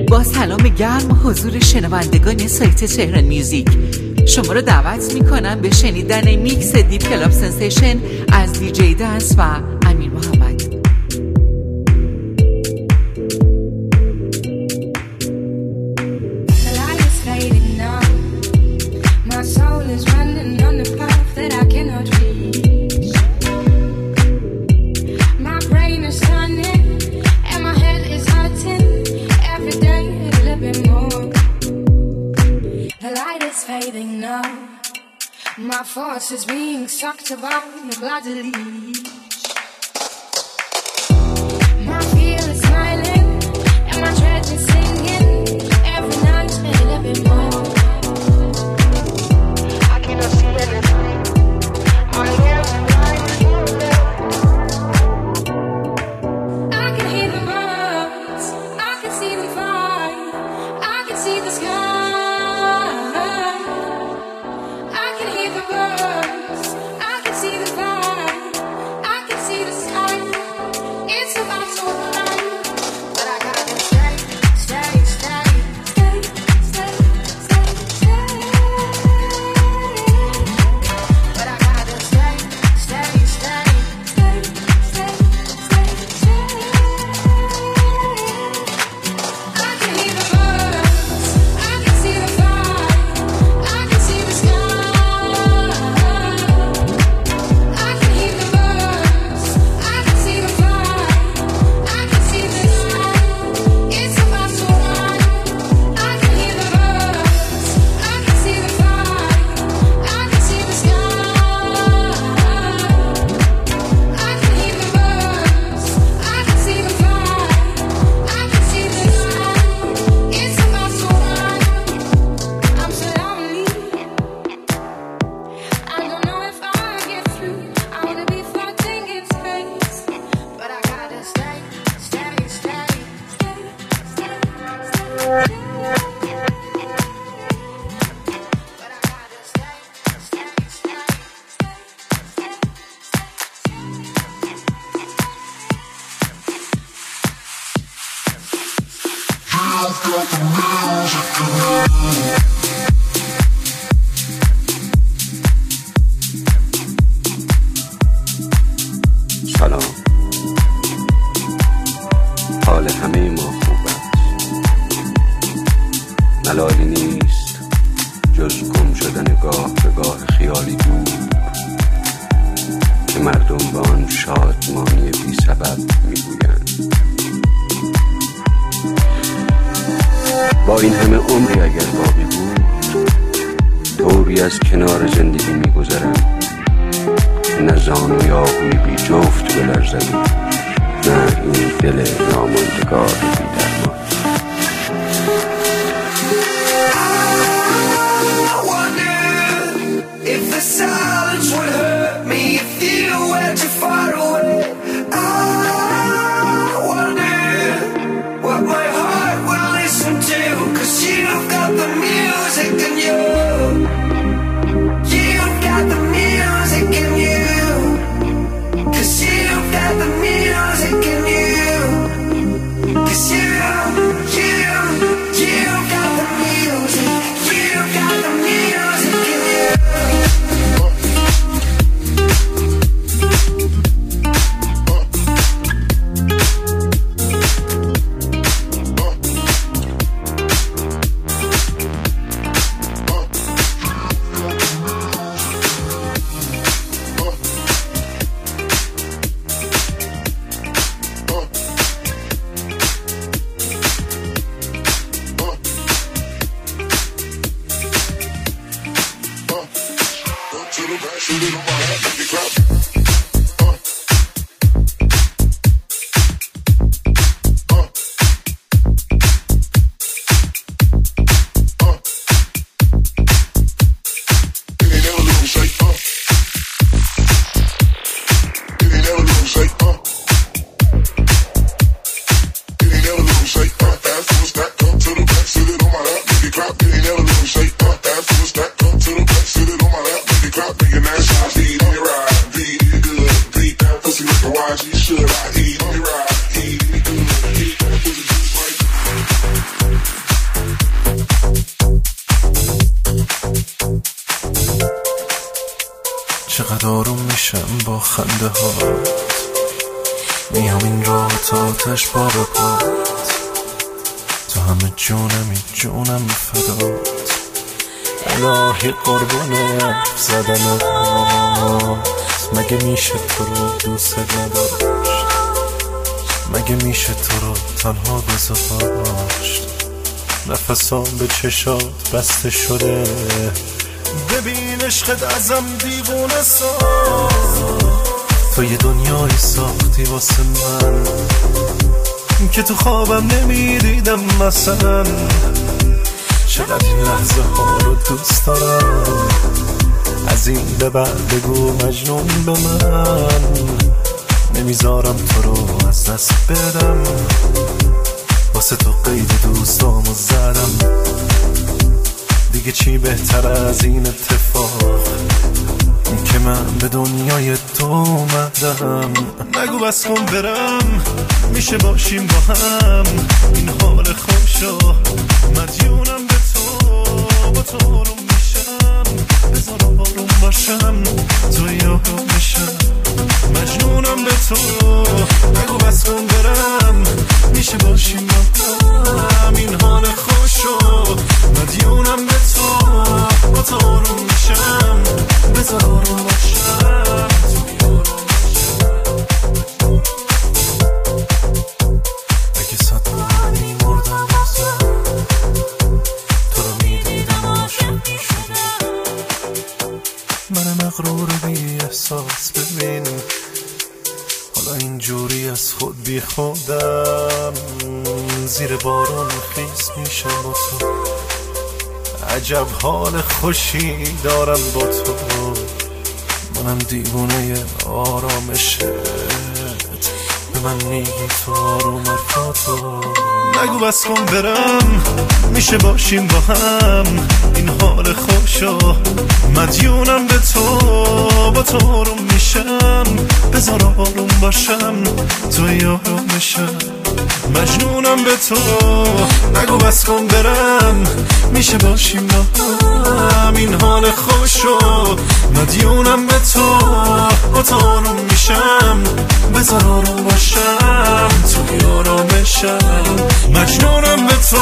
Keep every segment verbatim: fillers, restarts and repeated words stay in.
با سلام گرم حضور شنوندگان سایت تهران میوزیک، شما رو دعوت میکنم به شنیدن میکس دیپ کلاب سنسیشن از دی جی دنس و امیر محمد. My force is being sucked about the bloody leech. My feel is smiling and my tread is singing every night a little bit more. I cannot see anything. I am blind. I can hear the birds. I can see them fly. I can see the sky. سلام، حال همه ما خوب است. ملالی نیست جز گم شدن گاه به گاه خیالی دور که مردم به آن شادمانی بی سبب میگویند. با این همه عمری اگر باقی بود، طوری از کنار زندگی میگذرم نه زانوی آهوی بی جفت بلرزد، نه این دل ناماندگار بی درمان. Cause بعد آروم میشم با خنده هات، میام این راه تا آتش بار پات، تو همه جونمی جونم فدات، الهی قربونه حرف زدنت. مگه میشه تو رو دوست نداشت، مگه میشه تو رو تنها گذاشت، نفسام به چشات بسته شده، ببین عشقت ازم دیوونه ساز، تو یه دنیای ساختی واسه من که تو خوابم نمیدیدم مثلا، چقدر این لحظه ها رو دوست دارم، از این به بعد بگو مجنون به من، نمیذارم تو رو از دست بدم، واسه تو قید دوستامو زدم، دیگه چی بهتر از این اتفاق که من به دنیای تو اومدم. نگو بس کن برم، میشه باشیم با هم، این حال خوشو مدیونم به تو، با تو آروم میشم، بذار آروم باشم، تو یارو میشم، مجنونم به تو. نگو بس کن برم، میشه باشیم با هم، این حال خوشو مدیونم به تو، با تو آروم میشم، بذار آروم باشم، تو یارو میشم. اگه صد بار میمردم بازم تو رو میدیدم عاشق میشدم، من مغرور بی احساس ببین حالا اینجوری از خود بی خودم، زیر بارون خیس میشم با تو، عجب حال خوشی دارم با تو، منم دیوونه آرامشت، به من میگی تو آروم حرفاتو. نگو بس کن برم، میشه باشیم با هم، این حال خوشو مدیونم به تو، با تو آروم میشم، بذار آروم باشم، تو یارو میشم، مجنونم به تو. نگو بس کن برم، میشه باشیم با هم، این حال خوشو مدیونم به تو، با تو آروم میشم، بذار آروم باشم، تو یارو میشم، مجنونم به تو.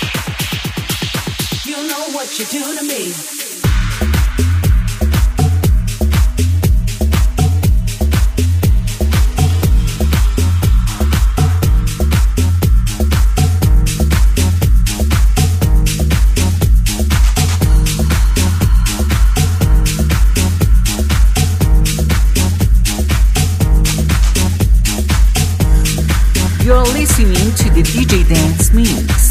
You know what you do to me. listening to the D J Dance Mix.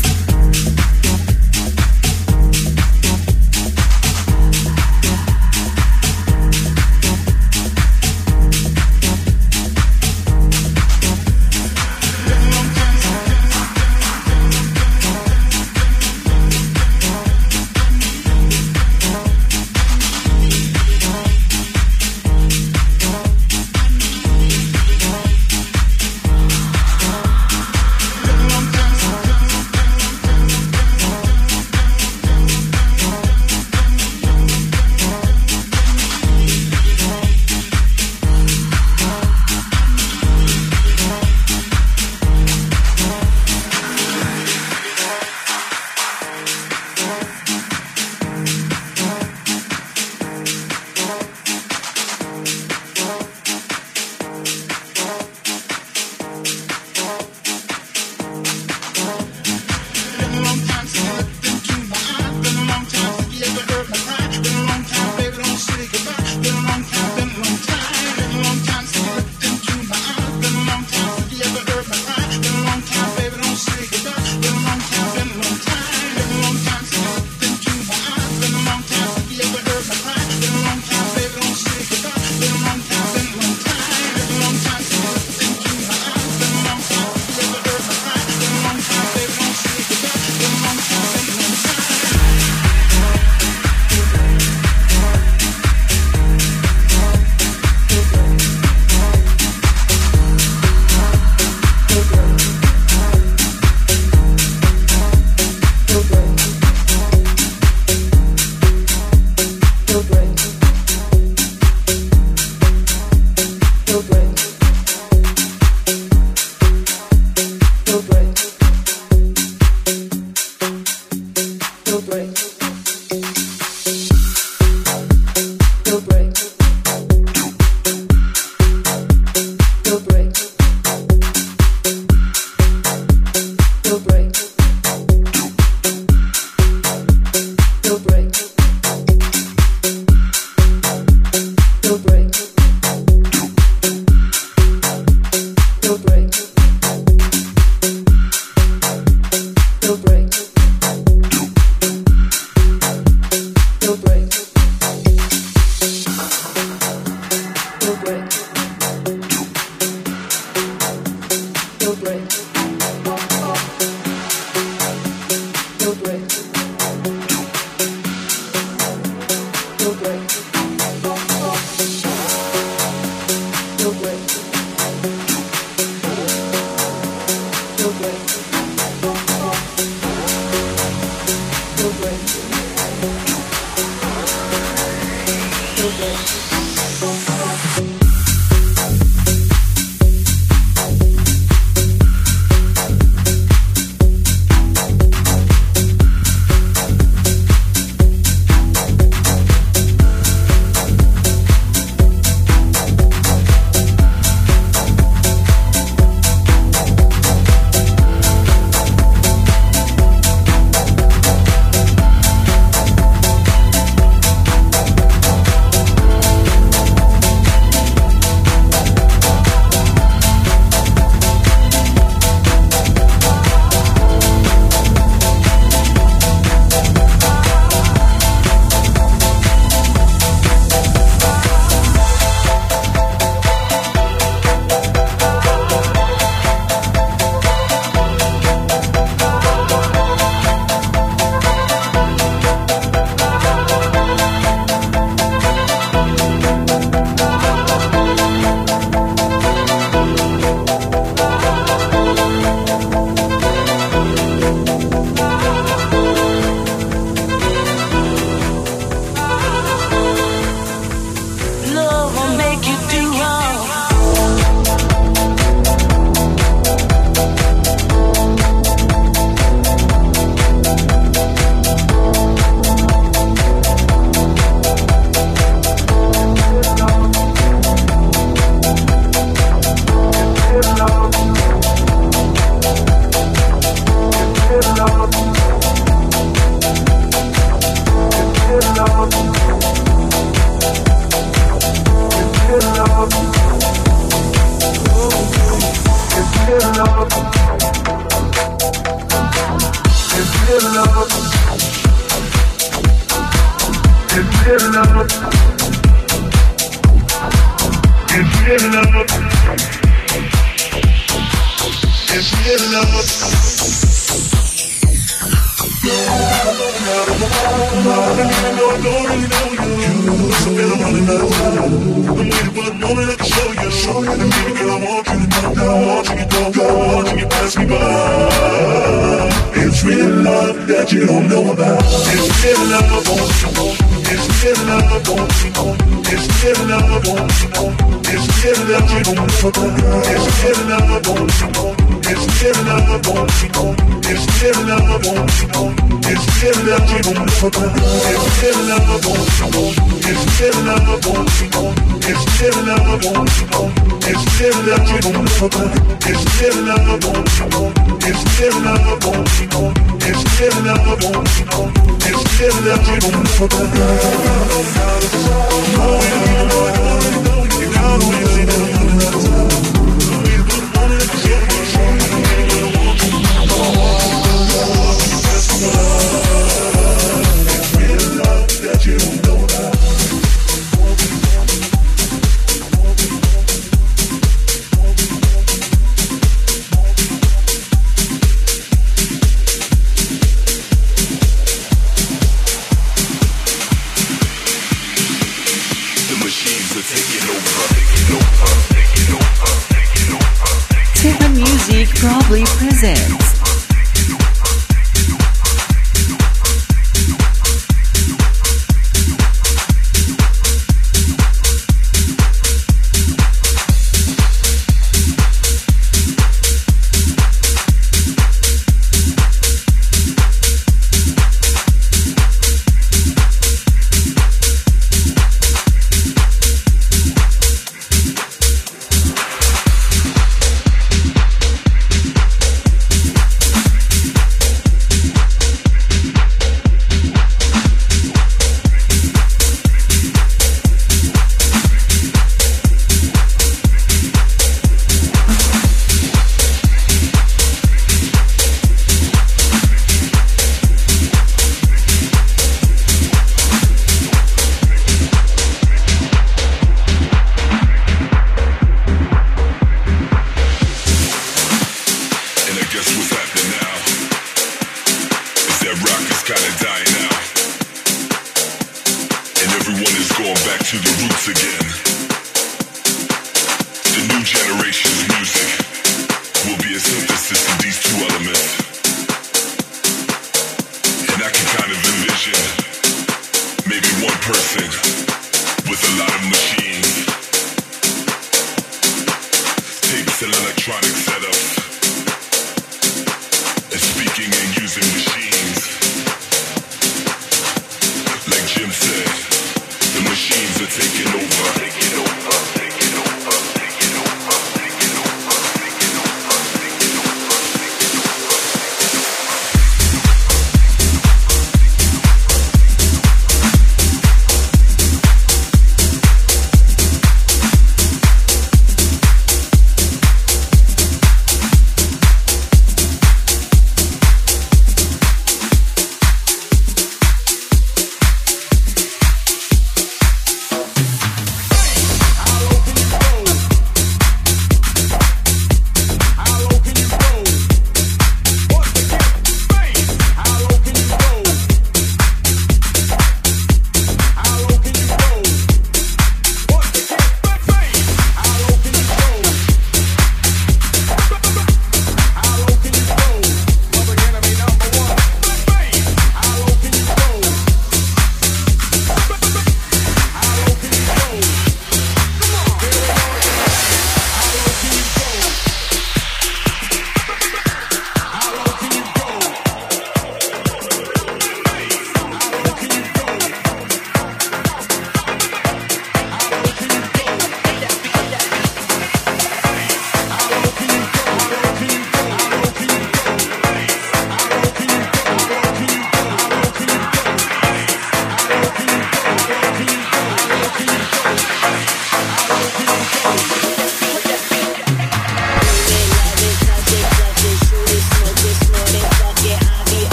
Tehran Music proudly presents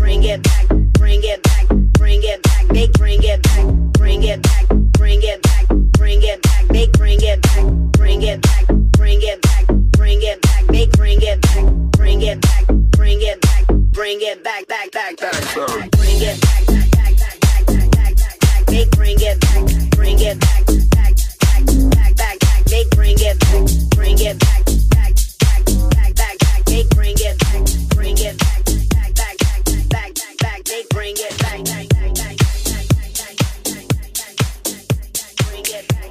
bring it back, bring it back, bring it back, they bring it back, bring it back, bring it back, bring it back, they bring it back, bring it back, bring it back, bring it back, they bring it back, bring it back, bring it back, bring it back, back, back, back, bring it back, back, back, back, back, back, back, back, they bring it back, bring it back, back, back, back, back, back, they bring it back, bring it back, back, back, back, back, back, they bring it back, bring it back, back, back, back, back, back, back, they bring it back, back, back, back, bring it back.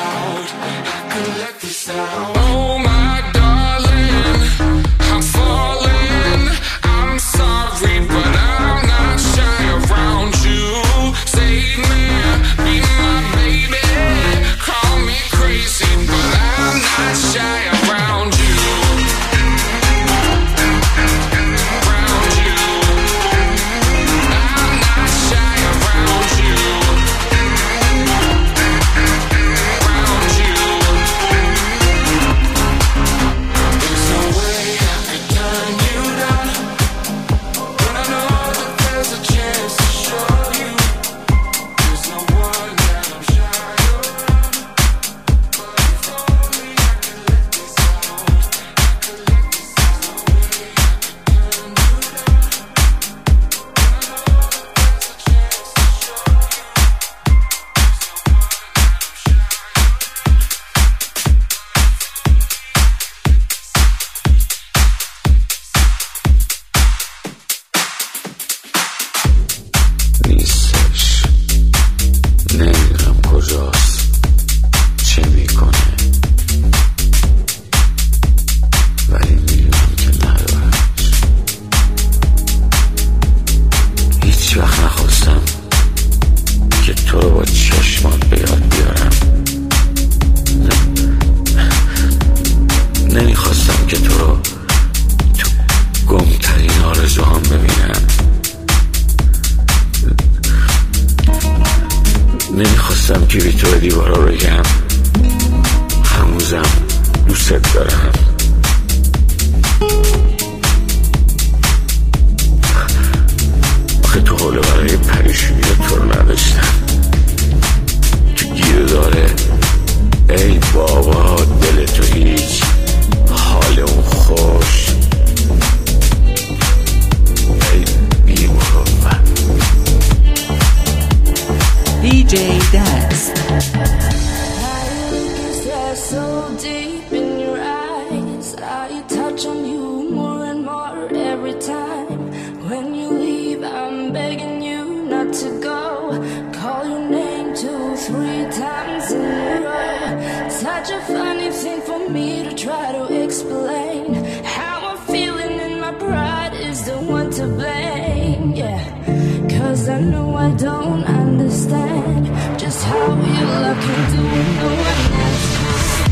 out. I could let this out. Oh my darling, I'm falling. I'm sorry, but I'm not shy around you. Save me, be my baby. Call me crazy, but I'm not shy around you. Around you. I'm not shy around you. Around you. There's no way I could turn you down, but I know that there's a chance to show you. There's no one that I'm shy around, but if only I could let this out. I could let this out. There's no way I could turn you down, but I know that there's a chance to show you. نیستش، نمیدونم کجاست، چه میکنه، ولی میدونم که ندارمش. هیچ وقت نخواستم که تو رو با چشمات به یاد بیارم. نه- نمیخواستم که تو رو تو گمترین آرزوهام ببینم. نمیخواستم که بی تو به دیوارا بگم هنوزم دوست دارم. آخه تو حوله برای پریشونی تو رو نداشتم. تو گیر داره ای بابا، دل تو هیچ، حال اون خوش، ای بی مروت. دی جی دنس. Stare so deep in your eyes. I touch on you more and more every time. When you leave, I'm begging you not to go. Call your name two, three times in a row. Such a funny thing for me to try to explain. How I'm feeling and my pride is the one to blame. Yeah, 'cause I know I don't understand just how you love can do it. No one else can.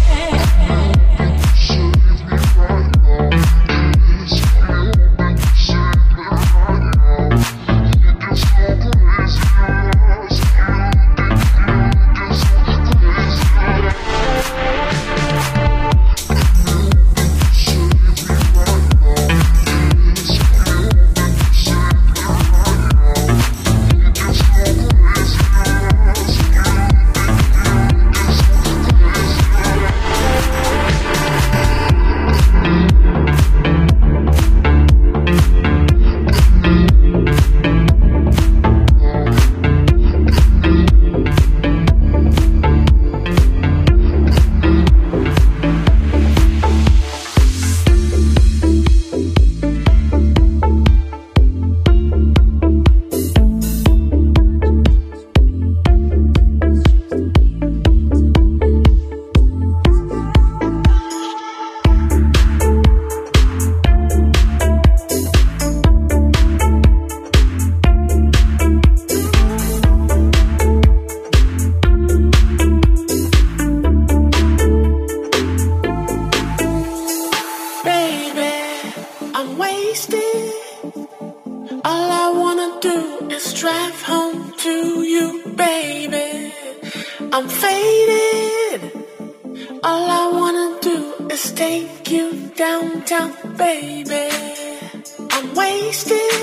I'm faded. All I wanna do is take you downtown, baby. I'm wasted.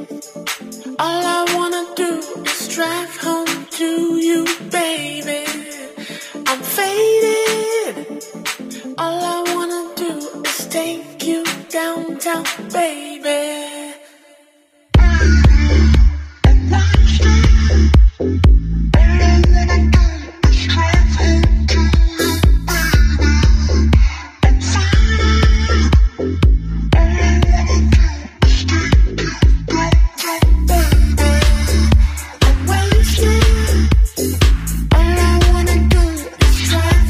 All I wanna do is drive home to you, baby. I'm faded. All I wanna do is take you downtown, baby. Drive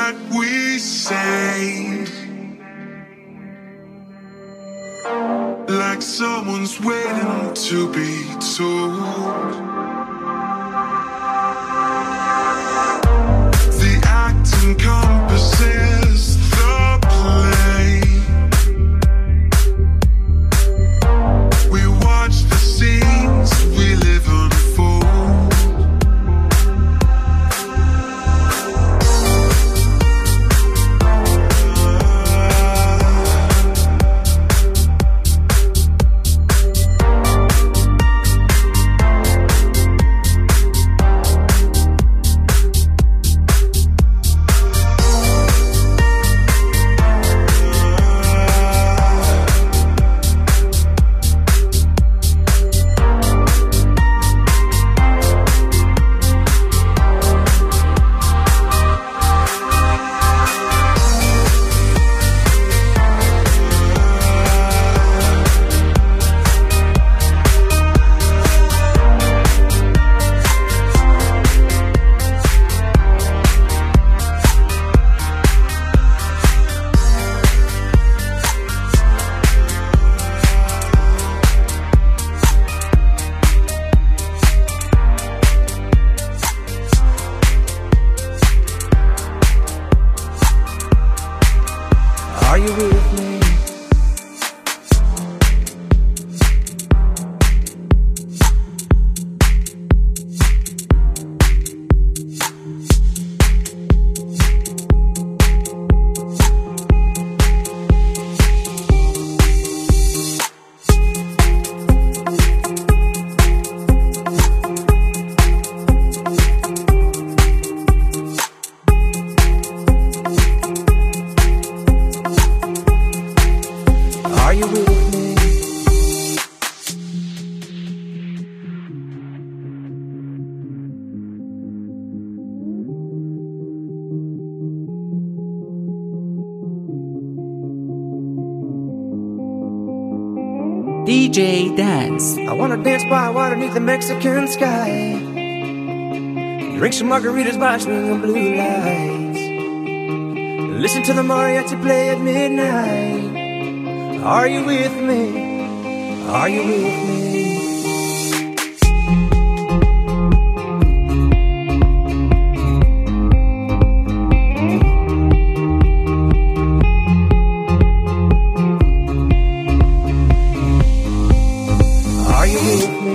that we say, like someone's waiting to be told. The act encompasses the play. We watch the scenes we live unfold. Are you with me? Are you with me? دی جی Dance. I wanna dance by water beneath the Mexican sky. Drink some margaritas by a string of blue lights. Listen to the mariachi play at midnight. Are you with me? Are you with me? Are you with me?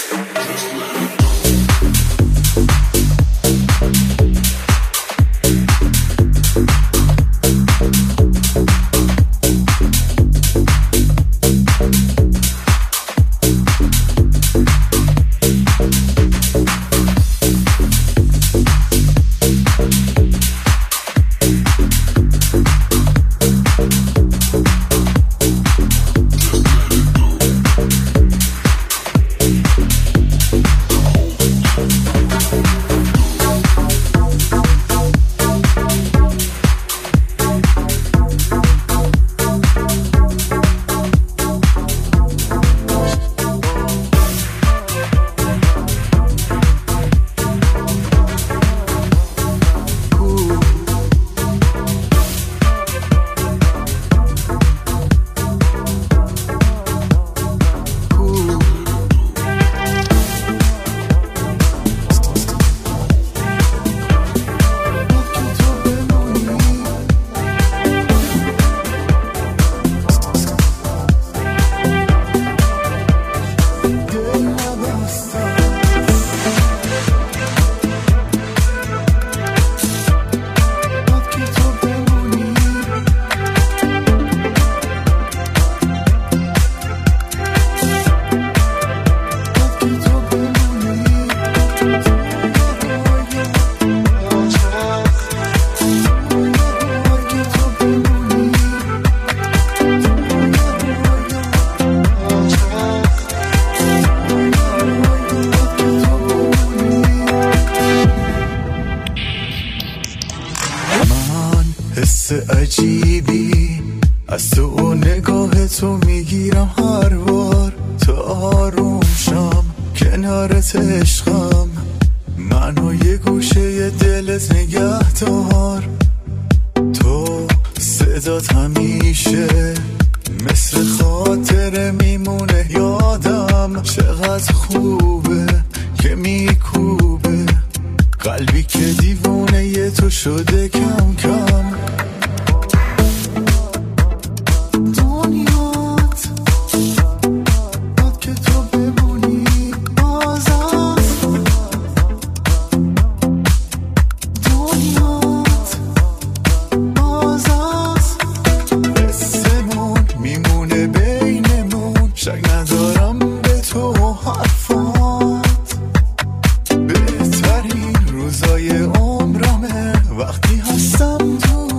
عجیبی از تو و نگاه تو میگیرم هر بار تا آروم شم کنارت عشقم منو یه گوشه دلت نگه دار تو صدات همیشه مثل خاطره میمونه یادم چقدر خوبه که میکوبه قلبی که دیوونه یه تو شده کم کم بهترین روزای عمرمه وقتی هستم تو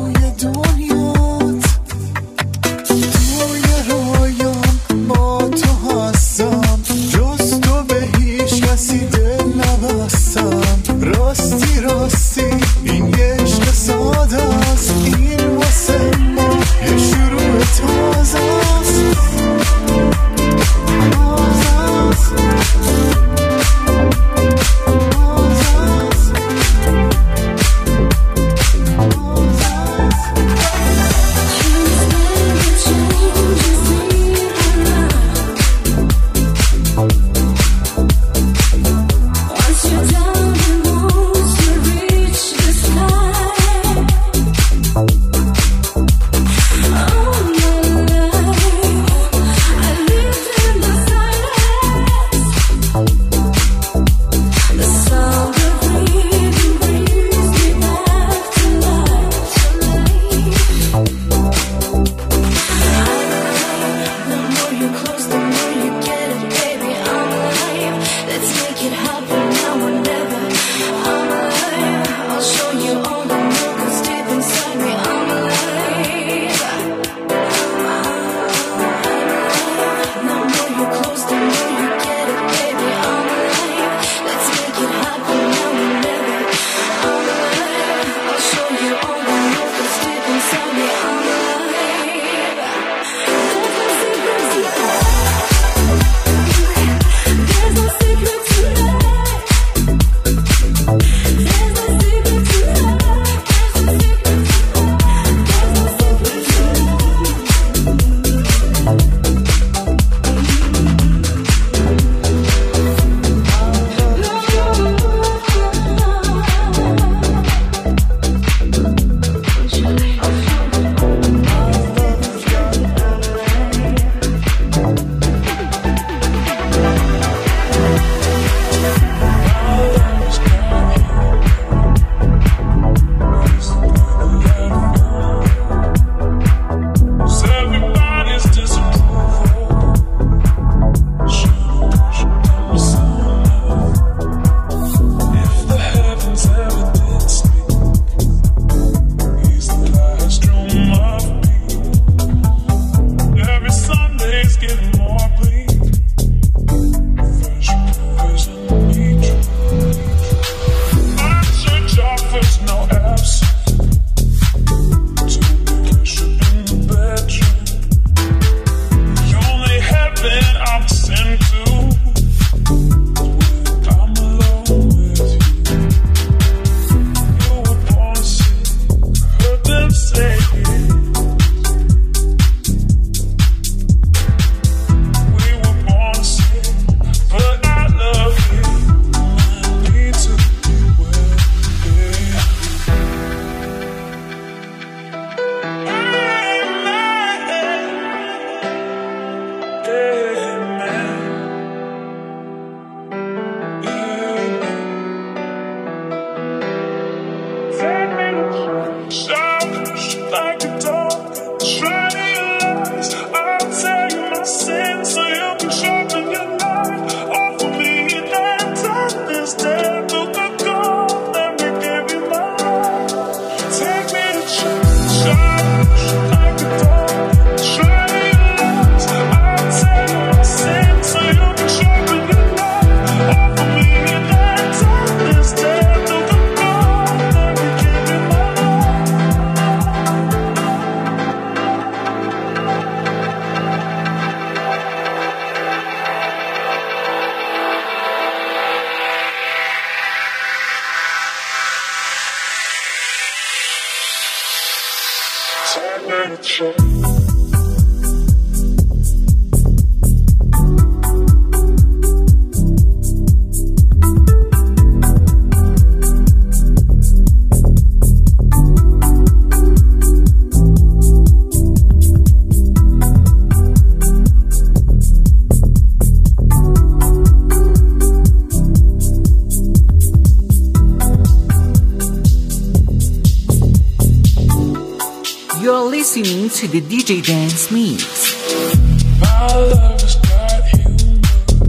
You're listening to the D J Dance Mix. My love has got humor.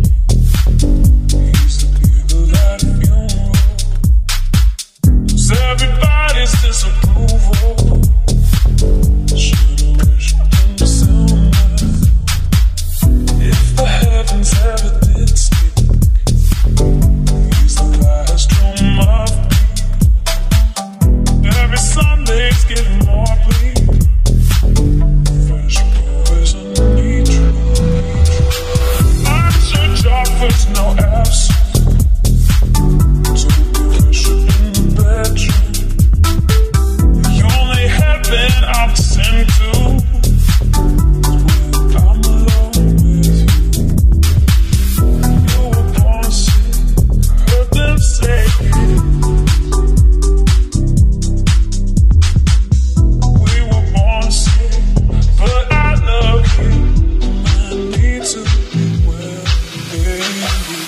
He's the people that funeral. It's everybody's disapproval. Should've wished him sooner. If the heavens ever did speak, he's the last room of me. Every Sunday's getting more bleak. Fresh poison need you. My church offers no absence. Too pressure in the bedroom. The only heaven I've sent to is when I'm alone with you. You were born sick, I heard them say it. We were born sick, but I love you. I need to be well, baby.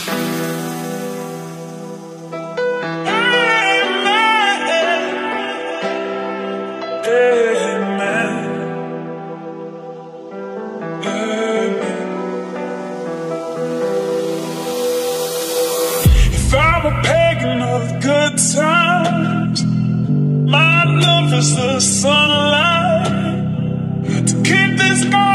Amen. Amen. If I'm a pagan of good times, my love is the sunlight to keep this going.